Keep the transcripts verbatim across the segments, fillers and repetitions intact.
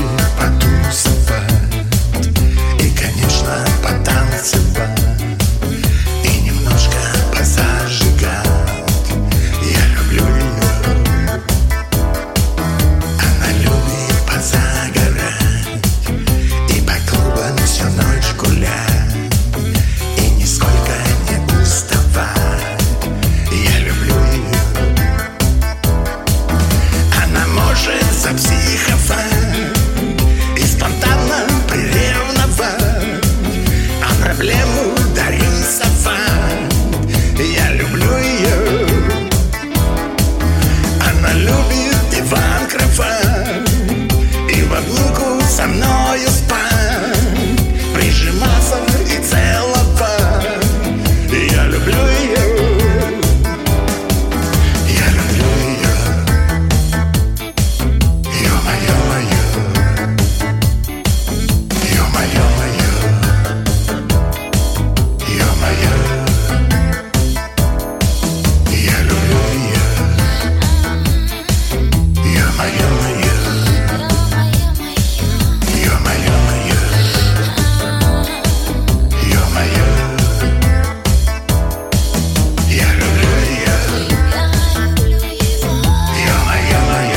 потусовать и, конечно, потанцевать, и немножко позажигать. Я люблю ее, она любит позагорать и по клубам всю ночь гулять, и нисколько не уставать. Я люблю ее, она может запсиховать и спонтанно приревновать, а проблему дорисовать. Я люблю ее, она любит диван, кровать и в обнимку со мною спать, прижиматься и целовать. Я люблю ее, я люблю ее, ё-моё-моё, ё-моё-моё, ё-моё. Я люблю ее, ё-моё-моё, ё-моё-моё, ё-моё. Я люблю ее, ё-моё-моё,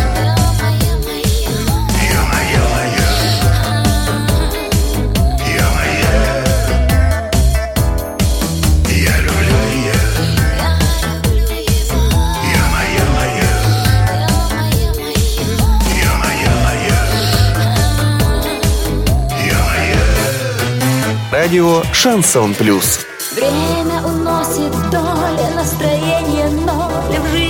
ё-моё-моё, ё-моё. Я люблю ее, ё-моё-моё, ё-моё-моё, ё-моё. Радио «Шансон Плюс». Время уносит доли, настроение ноль в жизни.